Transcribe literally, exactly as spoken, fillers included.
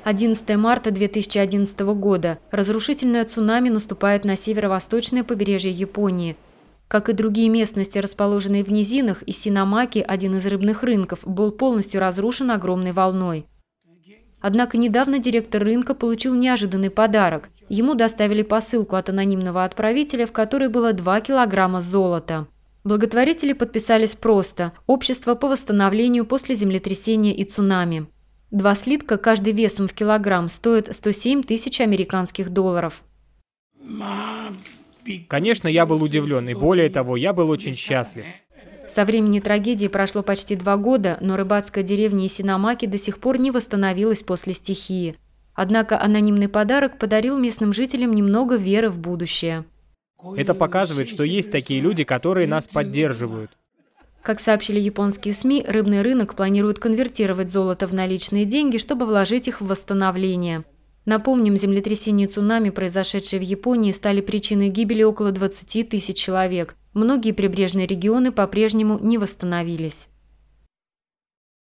одиннадцатое марта две тысячи одиннадцатого года. Разрушительное цунами наступает на северо-восточное побережье Японии. Как и другие местности, расположенные в низинах, Исиномаки, один из рыбных рынков, был полностью разрушен огромной волной. Однако недавно директор рынка получил неожиданный подарок. Ему доставили посылку от анонимного отправителя, в которой было два килограмма золота. Благотворители подписались просто – Общество по восстановлению после землетрясения и цунами. Два слитка, каждый весом в килограмм, стоят сто семь тысяч американских долларов. Конечно, я был удивлен, и более того, я был очень счастлив. Со времени трагедии прошло почти два года, но рыбацкая деревня Исиномаки до сих пор не восстановилась после стихии. Однако анонимный подарок подарил местным жителям немного веры в будущее. Это показывает, что есть такие люди, которые нас поддерживают. Как сообщили японские СМИ, рыбный рынок планирует конвертировать золото в наличные деньги, чтобы вложить их в восстановление. Напомним, землетрясение и цунами, произошедшие в Японии, стали причиной гибели около двадцати тысяч человек. Многие прибрежные регионы по-прежнему не восстановились.